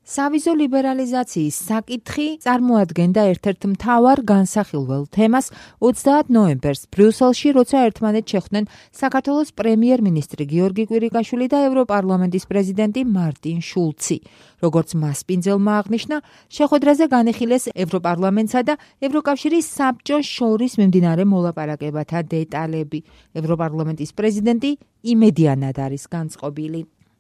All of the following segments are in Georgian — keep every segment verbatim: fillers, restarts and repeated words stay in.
სავიზო ლიბერალიზაციის საკითხი წარმოადგენდა ერთ-ერთ მთავარ განსახილველ თემას ოცდაათ ნოემბერს ბრიუსელში, როცა ერთმანეთს შეხვდნენ საქართველოს პრემიერ-მინისტრი გიორგი კვირიკაშვილი და ევროპარლამენტის პრეზიდენტი მარტინ შულცი. როგორც მასპინძელმა აღნიშნა, შეხვედრაზე განიხილეს ევროპარლამენტსა და ევროკავშირის საბჭოს შორის მიმდინარე მოლაპარაკებათა დეტალები. ევროპარლამენტის პრეზიდენტი იმედიანად არის განწყობილი.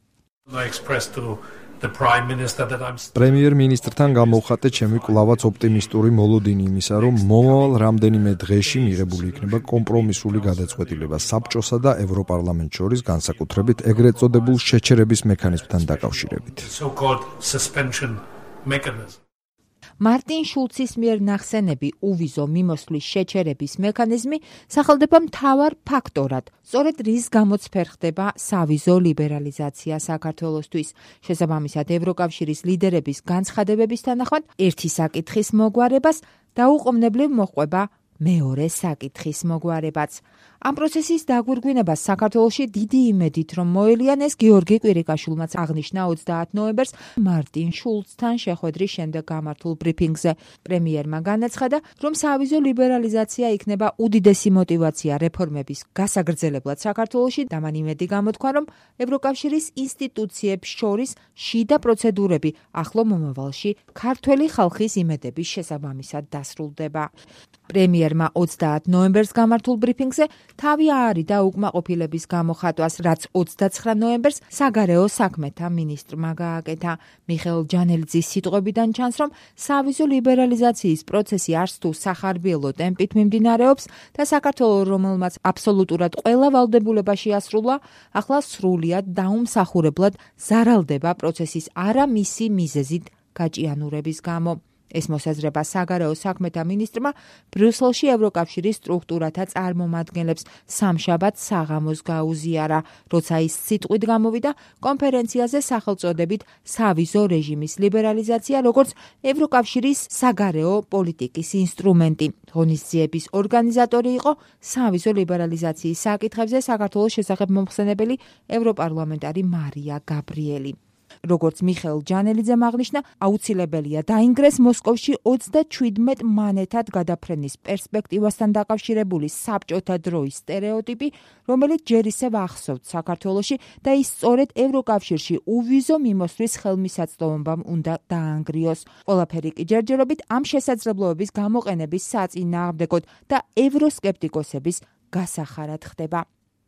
პრემიერ-მინისტრთან გამოვხატე ჩემი კვლავაც ოპტიმისტური მოლოდინი იმისა, რომ მომავალ რამდენიმე დღეში მიღებული იქნება კომპრომისული გადაწყვეტილება საბჭოსა და ევროპარლამენტს შორის, განსაკუთრებით ეგრეთ წოდებულ შეჩერების მექანიზმთან დაკავშირებით. მარტინ შულცის მიერ ნახსენები უვიზო მიმოსვლის შეჩერების მექანიზმი სახელდება მთავარ ფაქტორად, სწორედ რის გამოც ფერხდება სავიზო ლიბერალიზაცია საქართველოსთვის. შესაბამისად, ევროკავშირის ლიდერების განცხადებების თანახმად, ერთი საკითხის მოგვარებას დაუყოვნებლივ მოჰყვება მეორე საკითხის მოგვარებაც. ამ პროცესის დაგვირგვინებას საქართველოში დიდი იმედით რომ მოელიანეს გიორგი კვირიკაშვილმაც აღნიშნა ოცდაათ ნოემბერს მარტინ შულცთან შეხვედრის შემდეგ გამართულ ბრიფინგზე. პრემიერმა განაცხადა, რომ სავიზო ლიბერალიზაცია იქნება უდიდესი მოტივაცია რეფორმების გასაგრძელებლად საქართველოში და მან იმედი გამოთქვა, რომ ევროკავშირის ინსტიტუციებს შორის შიდა პროცედურები ახლო მომავალში ქართველი ხალხის იმედების შესაბამისად დასრულდება. პრემიერმა ოცდაათ ნოემბერს გამართულ ბრიფინგზე თავი აარიდა უკმაყოფილების გამოხატვას, რაც ოცდაცხრა ნოემბერს საგარეო საქმეთა მინისტრმა გააკეთა. მიხეილ ჯანელიძის სიტყვებიდან ჩანს, რომ სავიზო ლიბერალიზაციის პროცესი არც თუ სახარბიელო ტემპით მიმდინარეობს და საქართველოს, რომელმაც აბსოლუტურად ყველა ვალდებულებაში ასრულა, ახლა სრულიად დაუმსახურებლად ზარალდება პროცესის არა მისი მიზეზით გაჭიანურების გამო. ეს მოსაზრება საგარეო საქმეთა მინისტრმა ბრიუსელში ევროკავშირის სტრუქტურათა წარმომადგენლებს სამშაბათ საღამოს გაუზიარა, როცა ის სიტყვით გამოვიდა კონფერენციაზე სახელწოდებით სავიზო რეჟიმის ლიბერალიზაცია, როგორც ევროკავშირის საგარეო პოლიტიკის ინსტრუმენტი. ღონისძიების ორგანიზატორი იყო სავიზო ლიბერალიზაციის საკითხებზე საქართველოს შესახებ მომხსენებელი ევროპარლამენტარი მარია გაბრიელი. როგორც მიხეილ ჯანელიძემ აღნიშნა, აუცილებელია დაინგრეს მოსკოვში ოცდაჩვიდმეტ მანეთად გადაფრენის პერსპექტივასთან დაკავშირებული საბჭოთა დროის სტერეოტიპი, რომელიც ჯერ ისევ ახსოვთ საქართველოში და ის სწორედ ევროკავშირში უვიზო მიმოსვლის ხელმისაწვდომობამ უნდა დაანგრიოს. ყველაფერი კი ჯერჯერობით ამ შესაძლებლობების გამოყენების საწინააღმდეგოდ და ევროსკეპტიკოსების გასახარად ხდება.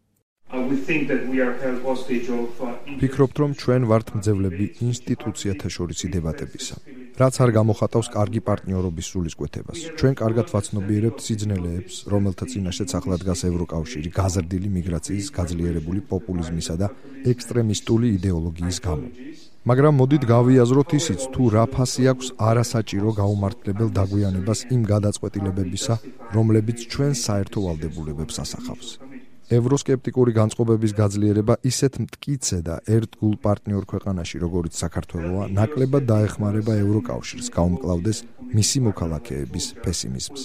ვფიქრობთ, რომ ჩვენ ვართ მძევლები ინსტიტუციათა შორისი დებატებისა, რაც არ გამოხატავს კარგი პარტნიორობის სულისკვეთებას. ჩვენ კარგად ვაცნობიერებთ სიძნელეებს, რომელთა წინაშეც ახლა დგას ევროკავშირი გაზრდილი მიგრაციის, გაძლიერებული პოპულიზმისა და ექსტრემისტული იდეოლოგიის გამო. მაგრამ მოდით გავიაზროთ ისიც, თუ რა ფასი აქვს არასაჭირო გაუმართლებელ დაგვიანებას იმ გადაწყვეტილებებისა, რომლებიც ჩვენ საერთო ვალდებულებებს ასახავს. ევროსკეპტიკური განწყობების გაძლიერება ისეთ მტკიცე და ერთგულ პარტნიორ ქვეყანაში, როგორიც საქართველოა, ნაკლებად დაეხმარება ევროკავშირს გაუმკლავდეს მისი მოქალაქეების პესიმიზმს.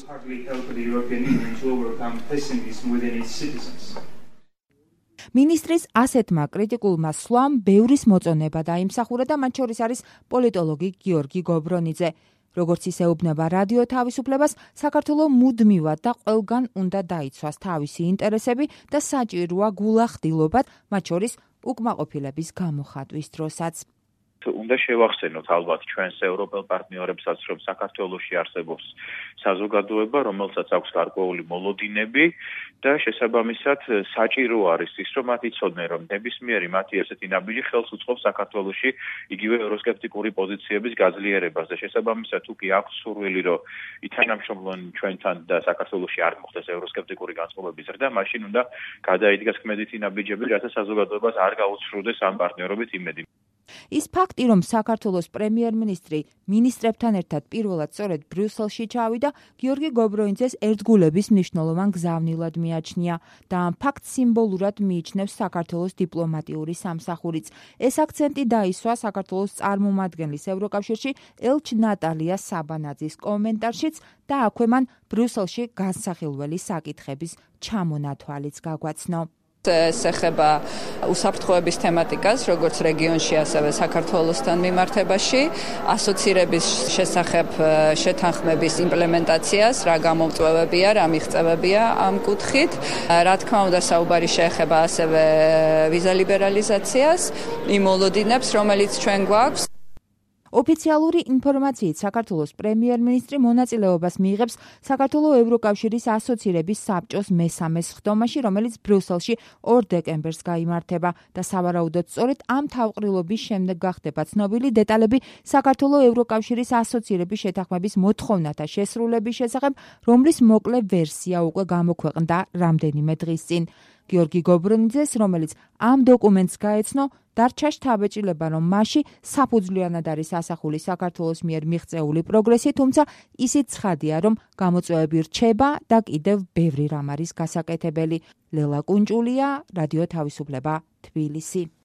მინისტრის ასეთმა კრიტიკულმა სვლამ ბევრის მოწონება დაიმსახურა და მათ შორის არის პოლიტოლოგი გიორგი გობრონიძე. როგორც ის ეუბნება რადიო თავისუფლებას, საქართველო მუდმივად და ყველგან უნდა დაიცვას თავისი ინტერესები და საჭიროა გულახდილობად, მათ შორის უკმაყოფილების გამოხატვის დროსაც. უნდა შევახსენოთ ალბათ ჩვენს ევროპელ პარტნიორებსაც, რომ საქართველოში არსებობს საზოგადოება, რომელსაც აქვს გარკვეული მოლოდინები და შესაბამისად საჭირო არის ის, რომ მათ იცოდნენ, რომ ნებისმიერი მათი ესეთი ნაბიჯი ხელს უწყობს საქართველოში იგივე ევროსკეპტიკური პოზიციების გაძლიერებას და შესაბამისად თუ კი აქვს სურვილი, რომ ითანამშრომლონ ჩვენთან და საქართველოში არ მოხდეს ევროსკეპტიკური განწყობების ზრდა, მაშინ უნდა გადაიდგას ქმედითი ნაბიჯები, რათა საზოგადოებას არ გაუცხრუდეს ამ პარტნიორობით იმედი. ის ფაქტი, რომ საქართველოს პრემიერ-მინისტრი მინისტრებთან ერთად პირველად სწორედ ბრიუსელში ჩავიდა, გიორგი გობრონიძეს ერთგულების მნიშვნელოვან გზავნილად მიაჩნია და ამ ფაქტს სიმბოლურად მიიჩნევს საქართველოს დიპლომატიური სამსახურიც. ეს აქცენტი დაისვა საქართველოს წარმომადგენლის ევროკავშირში ელჩ ნატალია საბანაძის კომენტარშიც და აქვე მან ბრიუსელში განსახილველი საკითხების ჩამონათვალიც გაგვაცნო. ეს ეხება უსაფრთხოების თემატიკას, როგორც რეგიონში, ასევე საქართველოსთან მიმართებაში, ასოცირების შესახებ შეთანხმების იმპლემენტაციას, რა გამომწვევებია, რა მიღწევებია ამ კუთხით. რა თქმა უნდა, საუბარი შეეხება ასევე ვიზა ლიბერალიზაციას, იმ მოლოდინებს, რომელიც ჩვენ გვაქვს. ოფიციალური ინფორმაციით საქართველოს პრემიერ-მინისტრი მონაწილეობას მიიღებს საქართველოს ევროკავშირის ასოცირების საბჭოს მესამე სხდომაში, რომელიც ბრიუსელში ორ დეკემბერს გაიმართება და სავარაუდოდ სწორედ ამ თავყრილობის შემდეგ გახდება ცნობილი დეტალები საქართველოს ევროკავშირის ასოცირების შეთანხმების მოთხოვნათა შესრულების შესახებ, რომლის მოკლე ვერსია უკვე გამოქვეყნდა რამდენიმე დღის წინ. გიორგი გობრონიძეს, რომელიც ამ დოკუმენტს გაეცნო, დარჩა შთაბეჭდილება, რომ მასში საფუძვლიანად არის ასახული საქართველოს მიერ მიღწეული პროგრესი, თუმცა ისიც ცხადია, რომ გამოწვევები რჩება და კიდევ ბევრი რამ არის გასაკეთებელი. ლელა კუნჭულია, რადიო თავისუფლება, თბილისი.